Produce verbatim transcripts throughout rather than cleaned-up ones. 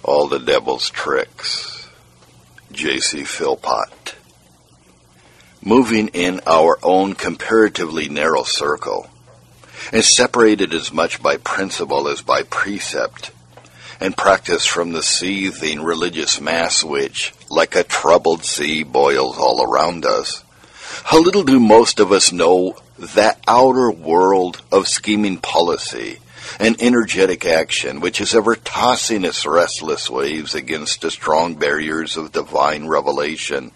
All the Devil's Tricks. J C Philpott. Moving in our own comparatively narrow circle, and separated as much by principle as by precept, and practice from the seething religious mass which, like a troubled sea, boils all around us, how little do most of us know that outer world of scheming policy and energetic action which is ever tossing its restless waves against the strong barriers of divine revelation.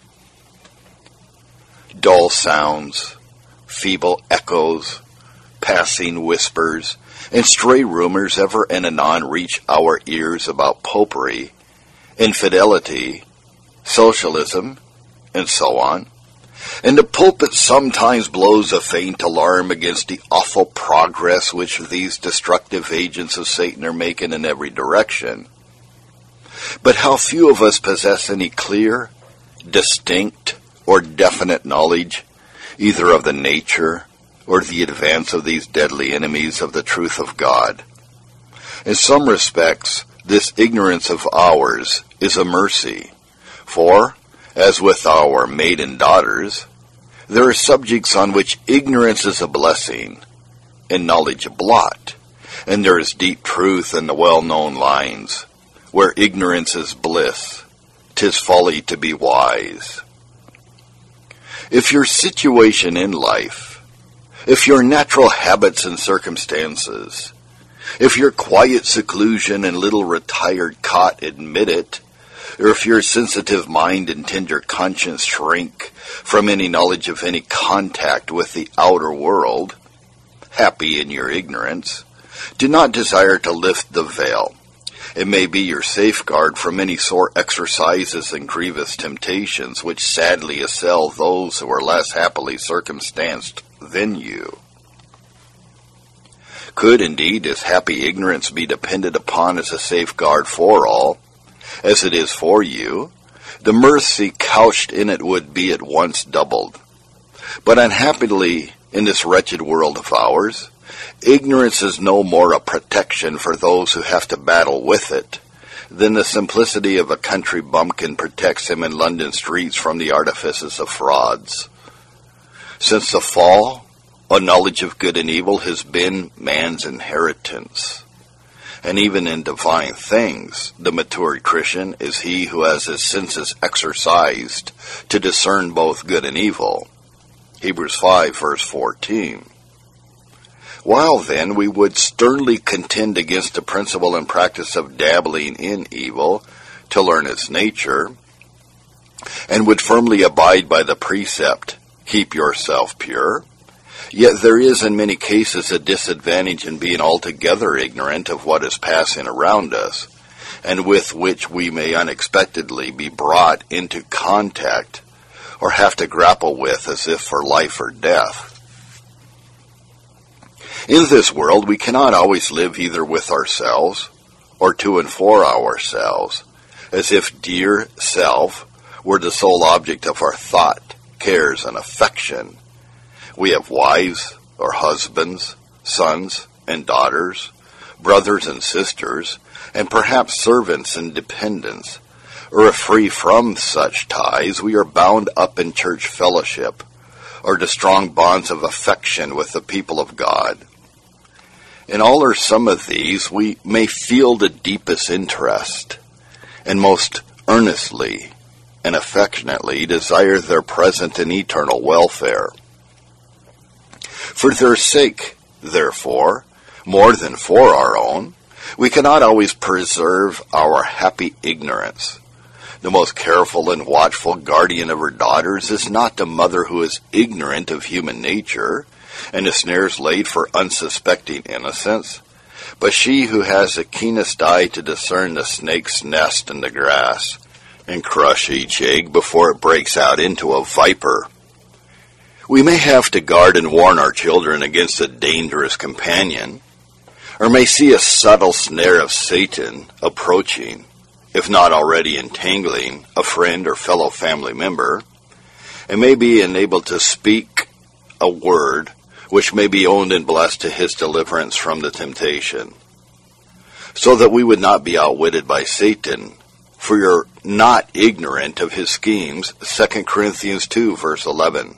Dull sounds, feeble echoes, passing whispers, and stray rumors ever and anon reach our ears about popery, infidelity, socialism, and so on. And the pulpit sometimes blows a faint alarm against the awful progress which these destructive agents of Satan are making in every direction. But how few of us possess any clear, distinct, or definite knowledge, either of the nature or the advance of these deadly enemies of the truth of God. In some respects, this ignorance of ours is a mercy, for, as with our maiden daughters, there are subjects on which ignorance is a blessing, and knowledge a blot, and there is deep truth in the well-known lines, where ignorance is bliss, 'tis folly to be wise. If your situation in life, if your natural habits and circumstances, if your quiet seclusion and little retired cot admit it, or if your sensitive mind and tender conscience shrink from any knowledge of any contact with the outer world, happy in your ignorance, do not desire to lift the veil. It may be your safeguard from any sore exercises and grievous temptations which sadly assail those who are less happily circumstanced than you. Could indeed this happy ignorance be depended upon as a safeguard for all, as it is for you, the mercy couched in it would be at once doubled. But unhappily, in this wretched world of ours, ignorance is no more a protection for those who have to battle with it than the simplicity of a country bumpkin protects him in London streets from the artifices of frauds. Since the fall, a knowledge of good and evil has been man's inheritance. And even in divine things, the mature Christian is he who has his senses exercised to discern both good and evil. Hebrews five, verse fourteen. While then we would sternly contend against the principle and practice of dabbling in evil to learn its nature, and would firmly abide by the precept, keep yourself pure, yet there is in many cases a disadvantage in being altogether ignorant of what is passing around us, and with which we may unexpectedly be brought into contact or have to grapple with as if for life or death. In this world we cannot always live either with ourselves or to and for ourselves, as if dear self were the sole object of our thought, cares, and affection. We have wives or husbands, sons and daughters, brothers and sisters, and perhaps servants and dependents, or if free from such ties, we are bound up in church fellowship, or to strong bonds of affection with the people of God. In all or some of these, we may feel the deepest interest, and most earnestly and affectionately desire their present and eternal welfare. For their sake, therefore, more than for our own, we cannot always preserve our happy ignorance. The most careful and watchful guardian of her daughters is not the mother who is ignorant of human nature, and the snares laid for unsuspecting innocence, but she who has the keenest eye to discern the snake's nest in the grass, and crush each egg before it breaks out into a viper. We may have to guard and warn our children against a dangerous companion, or may see a subtle snare of Satan approaching, if not already entangling, a friend or fellow family member, and may be enabled to speak a word which may be owned and blessed to his deliverance from the temptation. so that we would not be outwitted by Satan. For you're not ignorant of his schemes, Second Corinthians two, verse eleven.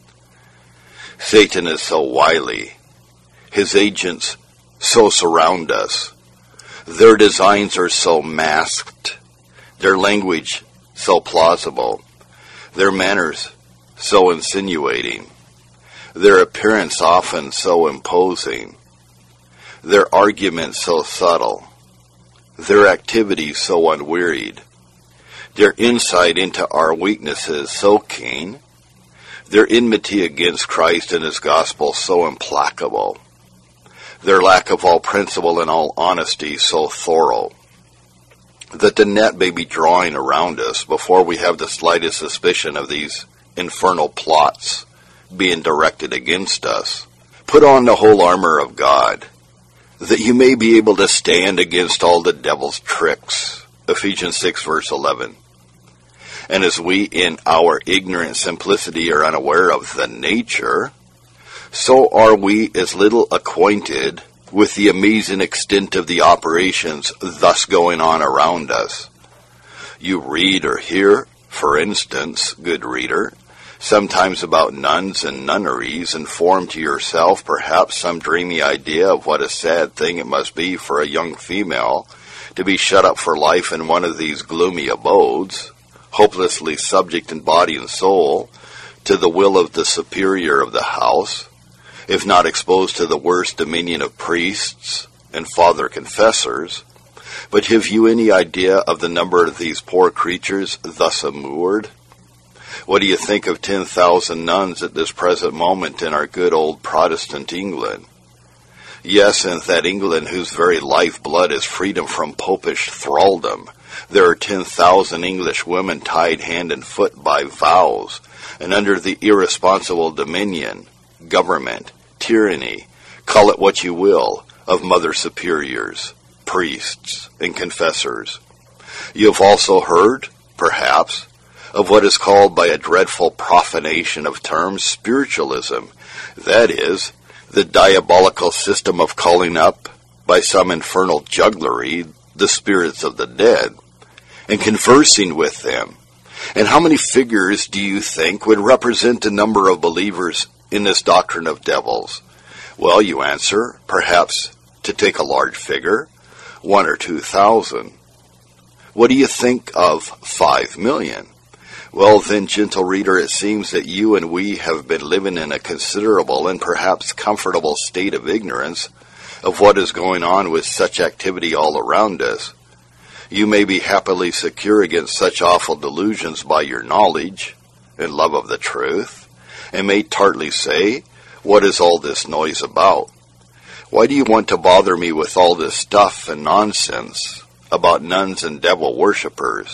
Satan is so wily. His agents so surround us. Their designs are so masked. Their language so plausible. Their manners so insinuating. Their appearance often so imposing. Their arguments so subtle. Their activities so unwearied. Their insight into our weaknesses so keen. Their enmity against Christ and his gospel so implacable. Their lack of all principle and all honesty so thorough, that the net may be drawing around us before we have the slightest suspicion of these infernal plots being directed against us. Put on the whole armor of God, that you may be able to stand against all the devil's tricks. Ephesians six, verse eleven. And as we in our ignorant simplicity are unaware of the nature, so are we as little acquainted with the amazing extent of the operations thus going on around us. You read or hear, for instance, good reader, sometimes about nuns and nunneries, and form to yourself perhaps some dreamy idea of what a sad thing it must be for a young female to be shut up for life in one of these gloomy abodes, hopelessly subject in body and soul to the will of the superior of the house, if not exposed to the worst dominion of priests and father confessors. But have you any idea of the number of these poor creatures thus immured? What do you think of ten thousand nuns at this present moment in our good old Protestant England? Yes, in that England whose very lifeblood is freedom from popish thraldom, there are ten thousand English women tied hand and foot by vows, and under the irresponsible dominion, government, tyranny, call it what you will, of mother superiors, priests, and confessors. You have also heard, perhaps, of what is called by a dreadful profanation of terms spiritualism, that is, the diabolical system of calling up, by some infernal jugglery, the spirits of the dead, and conversing with them. And how many figures do you think would represent the number of believers in this doctrine of devils? Well, you answer, perhaps, to take a large figure, one or two thousand. What do you think of five million? Well, then, gentle reader, it seems that you and we have been living in a considerable and perhaps comfortable state of ignorance of what is going on with such activity all around us. You may be happily secure against such awful delusions by your knowledge and love of the truth, and may tartly say, what is all this noise about? Why do you want to bother me with all this stuff and nonsense about nuns and devil worshippers?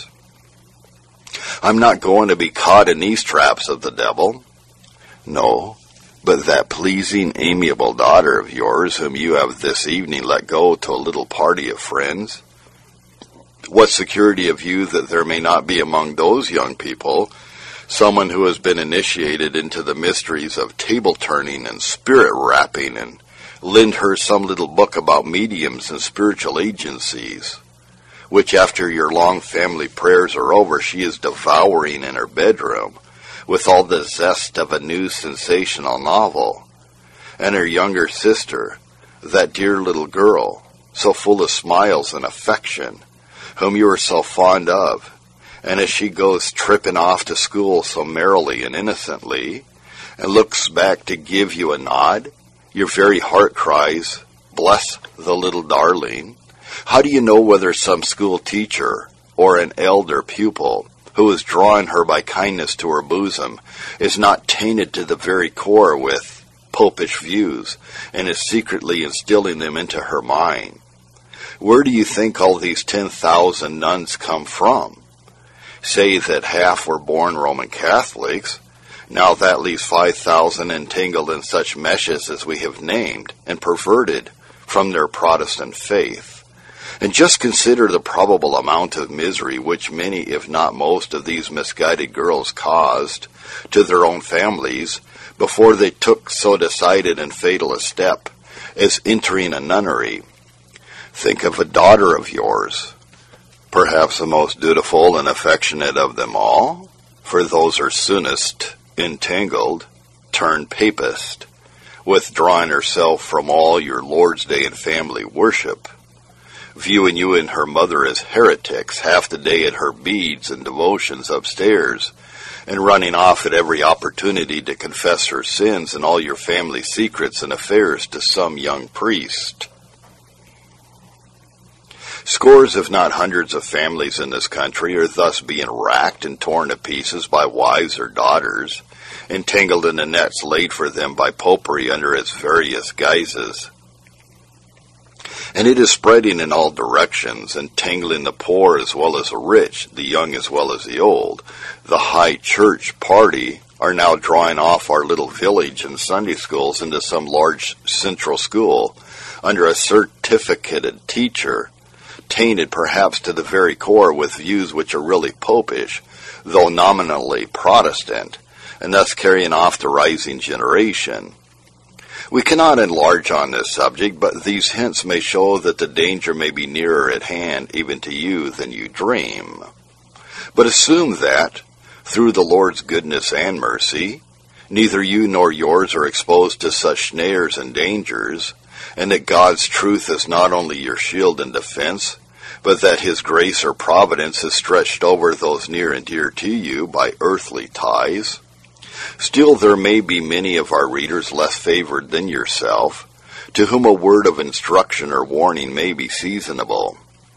I'm not going to be caught in these traps of the devil. No, but that pleasing, amiable daughter of yours whom you have this evening let go to a little party of friends. What security have you that there may not be among those young people someone who has been initiated into the mysteries of table-turning and spirit-rapping, and lend her some little book about mediums and spiritual agencies, which after your long family prayers are over, she is devouring in her bedroom with all the zest of a new sensational novel, and her younger sister, that dear little girl, so full of smiles and affection, whom you are so fond of, and as she goes tripping off to school so merrily and innocently, and looks back to give you a nod, your very heart cries, bless the little darling. How do you know whether some school teacher or an elder pupil who is drawing her by kindness to her bosom is not tainted to the very core with popish views and is secretly instilling them into her mind? Where do you think all these ten thousand nuns come from? Say that half were born Roman Catholics. Now that leaves five thousand entangled in such meshes as we have named and perverted from their Protestant faith. And just consider the probable amount of misery which many, if not most, of these misguided girls caused to their own families before they took so decided and fatal a step as entering a nunnery. Think of a daughter of yours, perhaps the most dutiful and affectionate of them all, for those are soonest entangled, turned papist, withdrawing herself from all your Lord's Day and family worship, viewing you and her mother as heretics half the day at her beads and devotions upstairs, and running off at every opportunity to confess her sins and all your family secrets and affairs to some young priest. Scores, if not hundreds, of families in this country are thus being racked and torn to pieces by wives or daughters, entangled in the nets laid for them by popery under its various guises. And it is spreading in all directions, entangling the poor as well as the rich, the young as well as the old. The high church party are now drawing off our little village and Sunday schools into some large central school under a certificated teacher, tainted perhaps to the very core with views which are really popish, though nominally Protestant, and thus carrying off the rising generation. We cannot enlarge on this subject, but these hints may show that the danger may be nearer at hand even to you than you dream. But assume that, through the Lord's goodness and mercy, neither you nor yours are exposed to such snares and dangers, and that God's truth is not only your shield and defense, but that His grace or providence is stretched over those near and dear to you by earthly ties. Still, there may be many of our readers less favored than yourself, to whom a word of instruction or warning may be seasonable.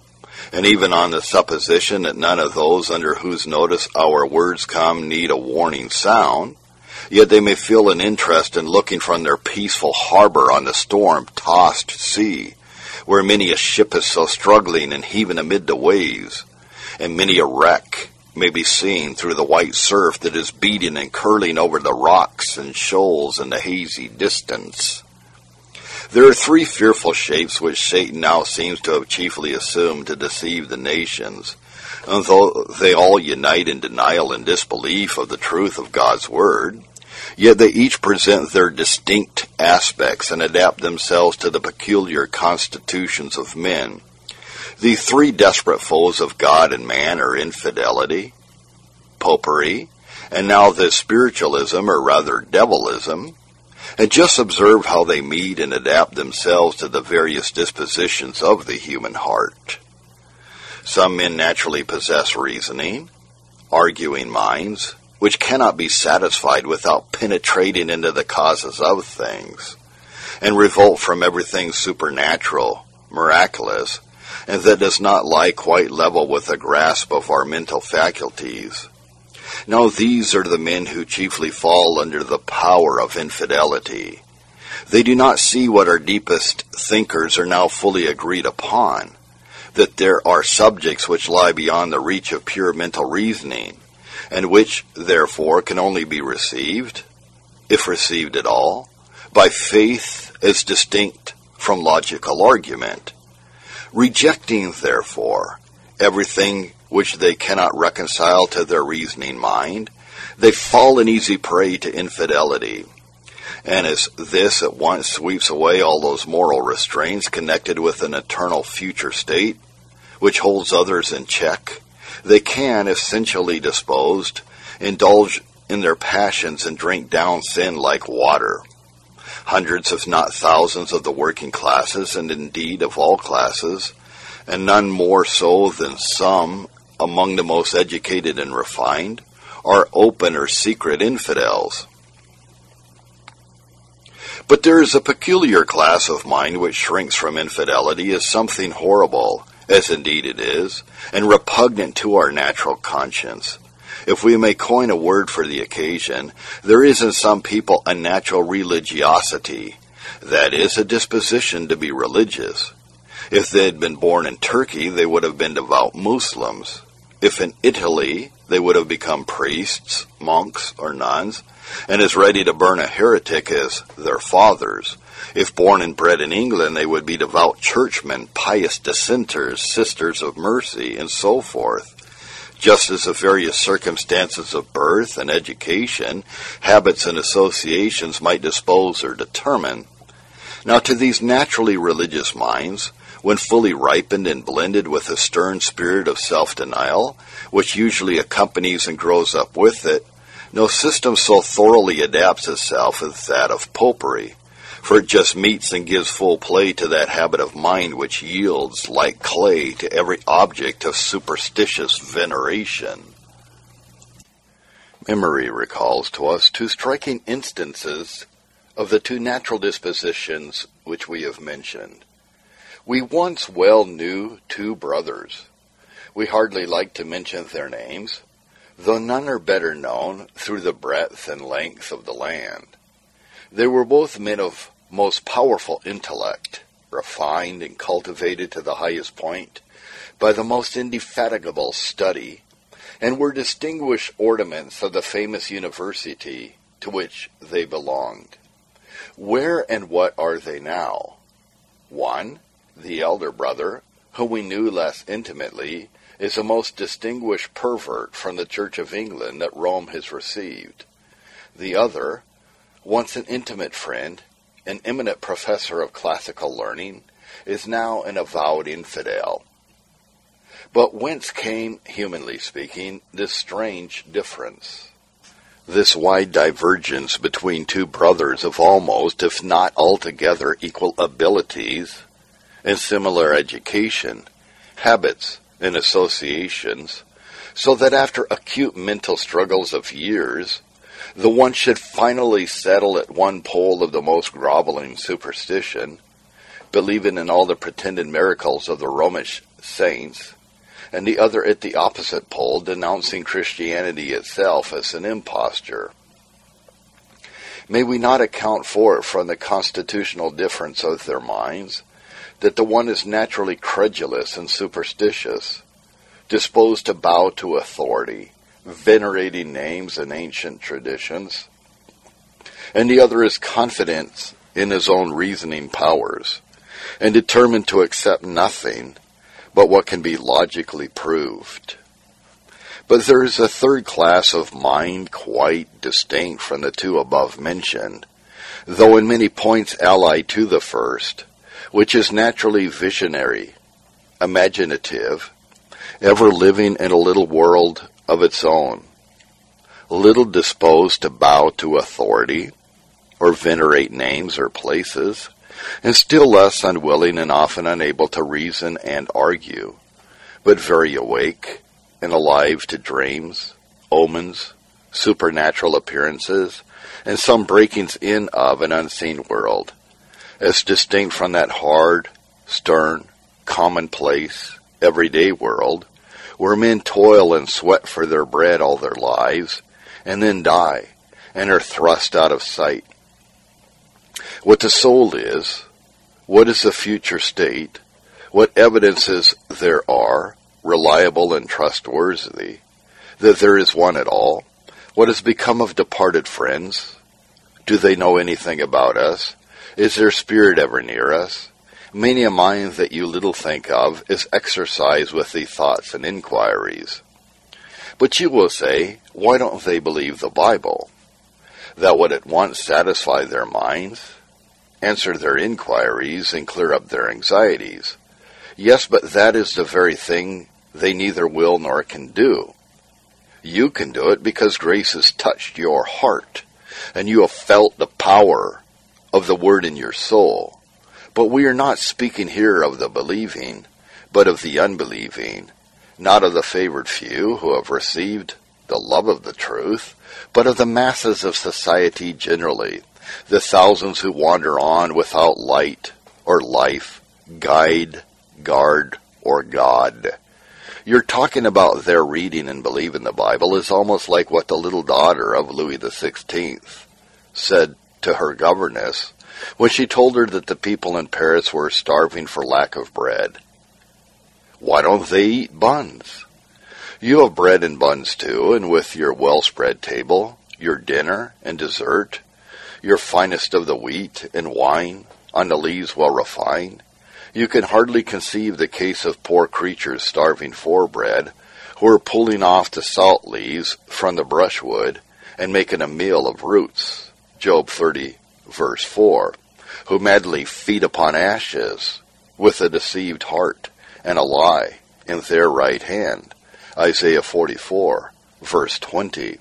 And even on the supposition that none of those under whose notice our words come need a warning sound, yet they may feel an interest in looking from their peaceful harbor on the storm-tossed sea, where many a ship is so struggling and heaving amid the waves, and many a wreck may be seen through the white surf that is beating and curling over the rocks and shoals in the hazy distance. There are three fearful shapes which Satan now seems to have chiefly assumed to deceive the nations, and though they all unite in denial and disbelief of the truth of God's word, yet they each present their distinct aspects and adapt themselves to the peculiar constitutions of men. The three desperate foes of God and man are infidelity, popery, and now this spiritualism, or rather devilism. And just observe how they meet and adapt themselves to the various dispositions of the human heart. Some men naturally possess reasoning, arguing minds, which cannot be satisfied without penetrating into the causes of things, and revolt from everything supernatural, miraculous, and that does not lie quite level with the grasp of our mental faculties. Now these are the men who chiefly fall under the power of infidelity. They do not see what our deepest thinkers are now fully agreed upon, that there are subjects which lie beyond the reach of pure mental reasoning, and which, therefore, can only be received, if received at all, by faith as distinct from logical argument. Rejecting, therefore, everything which they cannot reconcile to their reasoning mind, they fall an easy prey to infidelity. And as this at once sweeps away all those moral restraints connected with an eternal future state, which holds others in check, they can, essentially disposed, indulge in their passions and drink down sin like water. Hundreds, if not thousands, of the working classes, and indeed of all classes, and none more so than some among the most educated and refined, are open or secret infidels. But there is a peculiar class of mind which shrinks from infidelity as something horrible, as indeed it is, and repugnant to our natural conscience. If we may coin a word for the occasion, there is in some people a natural religiosity, that is, a disposition to be religious. If they had been born in Turkey, they would have been devout Muslims. If in Italy, they would have become priests, monks, or nuns, and as ready to burn a heretic as their fathers. If born and bred in England, they would be devout churchmen, pious dissenters, sisters of mercy, and so forth. Just as the various circumstances of birth and education, habits and associations might dispose or determine. Now to these naturally religious minds, when fully ripened and blended with a stern spirit of self-denial, which usually accompanies and grows up with it, no system so thoroughly adapts itself as that of popery, for it just meets and gives full play to that habit of mind which yields, like clay, to every object of superstitious veneration. Memory recalls to us two striking instances of the two natural dispositions which we have mentioned. We once well knew two brothers. We hardly like to mention their names, though none are better known through the breadth and length of the land. They were both men of most powerful intellect, refined and cultivated to the highest point by the most indefatigable study, and were distinguished ornaments of the famous university to which they belonged. Where and what are they now? One, the elder brother, whom we knew less intimately, is a most distinguished pervert from the Church of England that Rome has received. The other, once an intimate friend, an eminent professor of classical learning, is now an avowed infidel. But whence came, humanly speaking, this strange difference? This wide divergence between two brothers of almost, if not altogether, equal abilities and similar education, habits, and associations, so that after acute mental struggles of years, the one should finally settle at one pole of the most groveling superstition, believing in all the pretended miracles of the Romish saints, and the other at the opposite pole, denouncing Christianity itself as an imposture. May we not account for it from the constitutional difference of their minds, that the one is naturally credulous and superstitious, disposed to bow to authority, venerating names and ancient traditions, and the other is confident in his own reasoning powers, and determined to accept nothing but what can be logically proved. But there is a third class of mind quite distinct from the two above mentioned, though in many points allied to the first, which is naturally visionary, imaginative, ever living in a little world of its own, little disposed to bow to authority, or venerate names or places, and still less unwilling and often unable to reason and argue, but very awake and alive to dreams, omens, supernatural appearances, and some breakings in of an unseen world, as distinct from that hard, stern, commonplace, everyday world, where men toil and sweat for their bread all their lives, and then die, and are thrust out of sight. What the soul is, what is the future state, what evidences there are, reliable and trustworthy, that there is one at all, what has become of departed friends, do they know anything about us, is their spirit ever near us, many a mind that you little think of is exercised with the thoughts and inquiries. But you will say, why don't they believe the Bible? That would at once satisfy their minds, answer their inquiries, and clear up their anxieties. Yes, but that is the very thing they neither will nor can do. You can do it because grace has touched your heart, and you have felt the power of the word in your soul. But we are not speaking here of the believing, but of the unbelieving, not of the favored few who have received the love of the truth, but of the masses of society generally, the thousands who wander on without light or life, guide, guard, or God. You're talking about their reading and believing the Bible is almost like what the little daughter of Louis the Sixteenth said to her governess when she told her that the people in Paris were starving for lack of bread. Why don't they eat buns? You have bread and buns too, and with your well-spread table, your dinner and dessert, your finest of the wheat and wine, on the lees well refined, you can hardly conceive the case of poor creatures starving for bread, who are pulling off the salt leaves from the brushwood and making a meal of roots, Job thirty, verse four, who madly feed upon ashes, with a deceived heart and a lie in their right hand. Isaiah forty-four, verse twenty.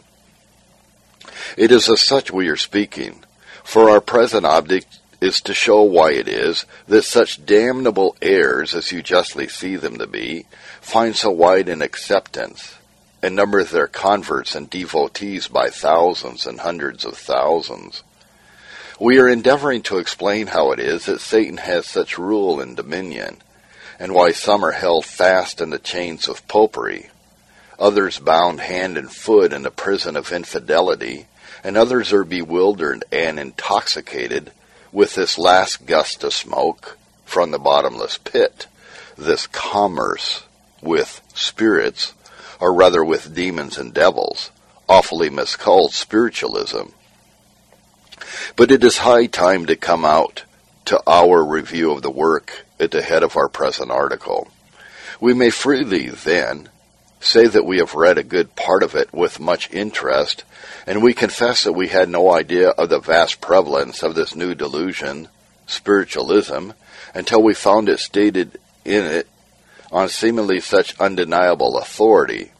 It is of such we are speaking, for our present object is to show why it is that such damnable errors, as you justly see them to be, find so wide an acceptance, and number their converts and devotees by thousands and hundreds of thousands. We are endeavoring to explain how it is that Satan has such rule and dominion, and why some are held fast in the chains of popery, others bound hand and foot in the prison of infidelity, and others are bewildered and intoxicated with this last gust of smoke from the bottomless pit, this commerce with spirits, or rather with demons and devils, awfully miscalled spiritualism. But it is high time to come out to our review of the work at the head of our present article. We may freely, then, say that we have read a good part of it with much interest, and we confess that we had no idea of the vast prevalence of this new delusion, spiritualism, until we found it stated in it on seemingly such undeniable authority.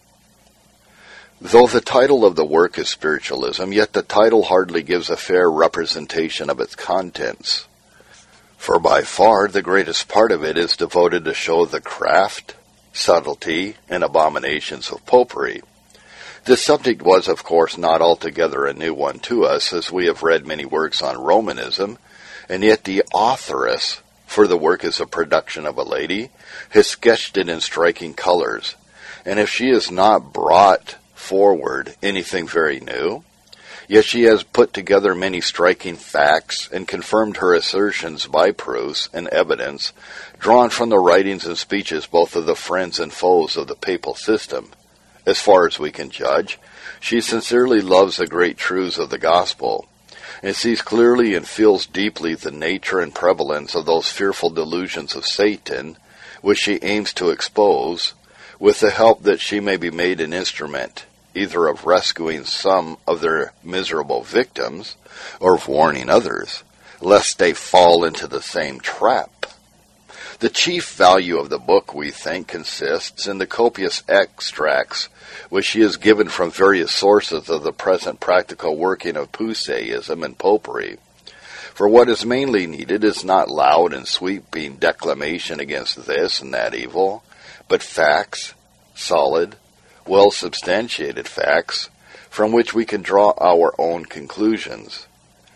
Though the title of the work is Spiritualism, yet the title hardly gives a fair representation of its contents, for by far the greatest part of it is devoted to show the craft, subtlety, and abominations of popery. This subject was, of course, not altogether a new one to us, as we have read many works on Romanism, and yet the authoress, for the work is a production of a lady, has sketched it in striking colors, and if she has not brought forward anything very new, yet she has put together many striking facts and confirmed her assertions by proofs and evidence drawn from the writings and speeches both of the friends and foes of the papal system. As far as we can judge, she sincerely loves the great truths of the gospel, and sees clearly and feels deeply the nature and prevalence of those fearful delusions of Satan, which she aims to expose, with the help that she may be made an instrument either of rescuing some of their miserable victims, or of warning others, lest they fall into the same trap. The chief value of the book, we think, consists in the copious extracts which she has given from various sources of the present practical working of Puseyism and popery. For what is mainly needed is not loud and sweeping declamation against this and that evil, but facts, solid, well-substantiated facts, from which we can draw our own conclusions.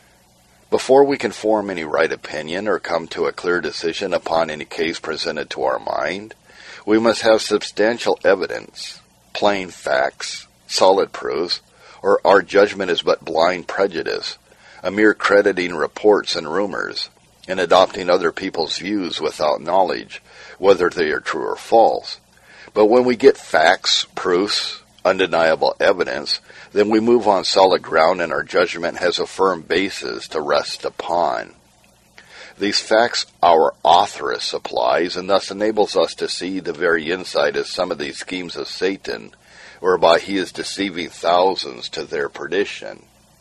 Before we can form any right opinion or come to a clear decision upon any case presented to our mind, we must have substantial evidence, plain facts, solid proofs, or our judgment is but blind prejudice, a mere crediting reports and rumors, and adopting other people's views without knowledge, whether they are true or false. But when we get facts, proofs, undeniable evidence, then we move on solid ground and our judgment has a firm basis to rest upon. These facts our authoress supplies, and thus enables us to see the very inside of some of these schemes of Satan, whereby he is deceiving thousands to their perdition.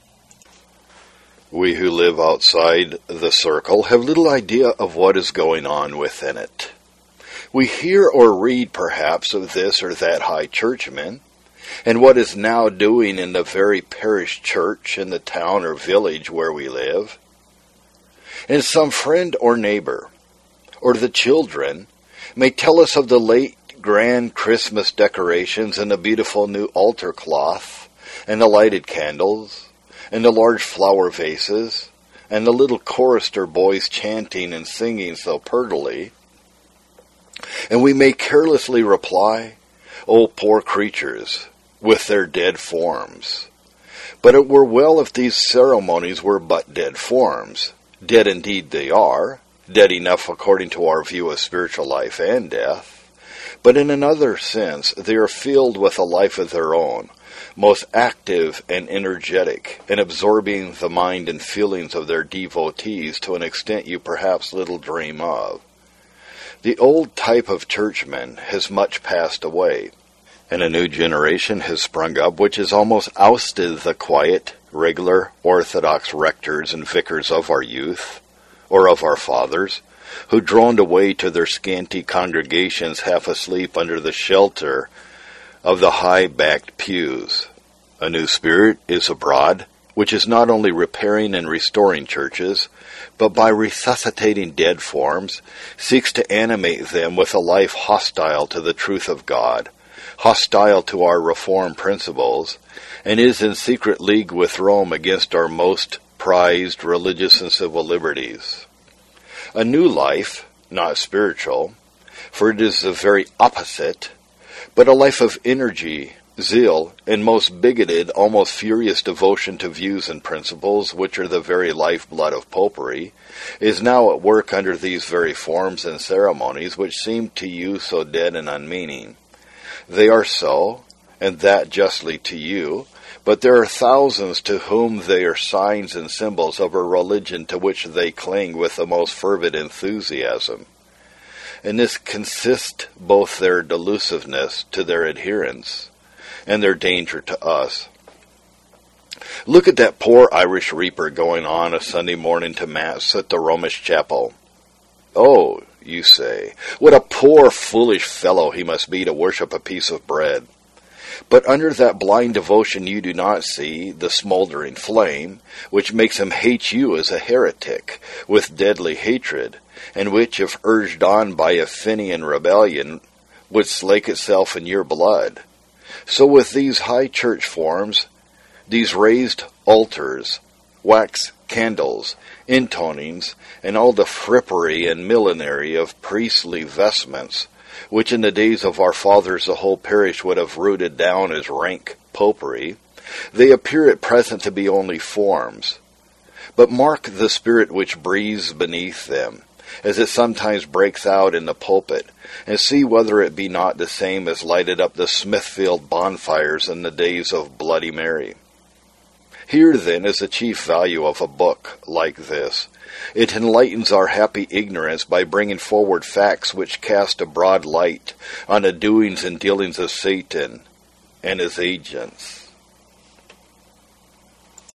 We who live outside the circle have little idea of what is going on within it. We hear or read perhaps of this or that high churchman, and what is now doing in the very parish church in the town or village where we live. And some friend or neighbor, or the children, may tell us of the late grand Christmas decorations and the beautiful new altar cloth, and the lighted candles, and the large flower vases, and the little chorister boys chanting and singing so prettily. And we may carelessly reply, "Oh, poor creatures, with their dead forms." But it were well if these ceremonies were but dead forms. Dead indeed they are, dead enough according to our view of spiritual life and death. But in another sense, they are filled with a life of their own, most active and energetic, and absorbing the mind and feelings of their devotees to an extent you perhaps little dream of. The old type of churchman has much passed away, and a new generation has sprung up which has almost ousted the quiet, regular, orthodox rectors and vicars of our youth, or of our fathers, who droned away to their scanty congregations half asleep under the shelter of the high-backed pews. A new spirit is abroad, which is not only repairing and restoring churches, but by resuscitating dead forms, seeks to animate them with a life hostile to the truth of God, hostile to our reform principles, and is in secret league with Rome against our most prized religious and civil liberties. A new life, not spiritual, for it is the very opposite, but a life of energy, zeal, and most bigoted, almost furious devotion to views and principles, which are the very lifeblood of popery, is now at work under these very forms and ceremonies which seem to you so dead and unmeaning. They are so, and that justly to you, but there are thousands to whom they are signs and symbols of a religion to which they cling with the most fervid enthusiasm. In this consists both their delusiveness to their adherents and their danger to us. Look at that poor Irish reaper going on a Sunday morning to Mass at the Romish chapel. Oh, you say, what a poor, foolish fellow he must be to worship a piece of bread. But under that blind devotion you do not see the smoldering flame, which makes him hate you as a heretic, with deadly hatred, and which, if urged on by a Fenian rebellion, would slake itself in your blood. So with these high church forms, these raised altars, wax candles, intonings, and all the frippery and millinery of priestly vestments, which in the days of our fathers the whole parish would have rooted down as rank popery, they appear at present to be only forms. But mark the spirit which breathes beneath them, as it sometimes breaks out in the pulpit, and see whether it be not the same as lighted up the Smithfield bonfires in the days of Bloody Mary. Here, then, is the chief value of a book like this. It enlightens our happy ignorance by bringing forward facts which cast a broad light on the doings and dealings of Satan and his agents.